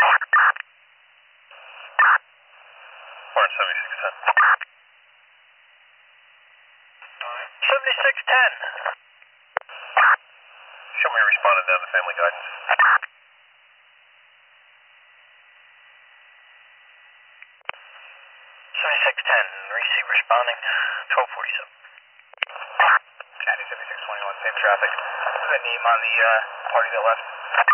Or 7610. 7610. Show me responded down to family guidance. 7610, receive responding, 1247. Chatty 7621, same traffic. What's the name on the party that left?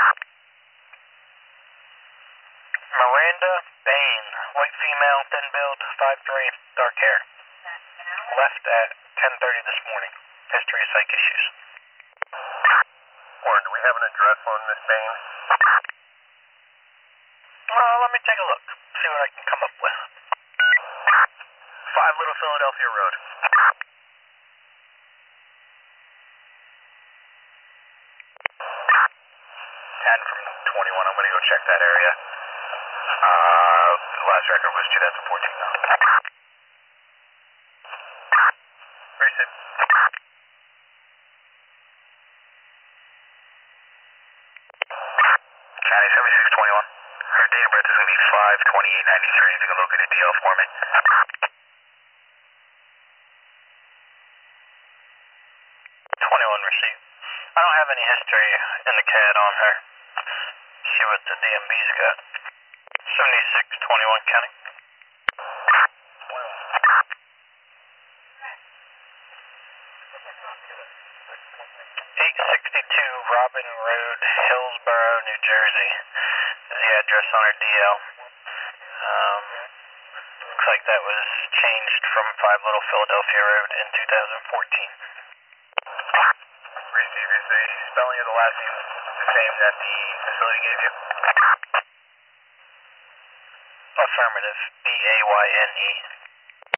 Miranda Bain, white female, thin build, 5'3", dark hair. Left at 10:30 this morning. History of psych issues. Warren, do we have an address on Miss Bain? Let me take a look. See what I can come up with. 5 Little Philadelphia Road. 10 from 21. I'm going to go check that area. The last record was 2014 though. Receive. County 7621. Her date of birth is going to be 5/28/93. If you can locate a DL for me. 21 receipt. I don't have any history in the CAD on her. See what the DMB's got. 7621 County. 862 Robin Road, Hillsborough, New Jersey is the address on her DL. Looks like that was changed from 5 Little Philadelphia Road in 2014. Receive, is the spelling of the last name the same that the facility gave you? Affirmative. Bayne.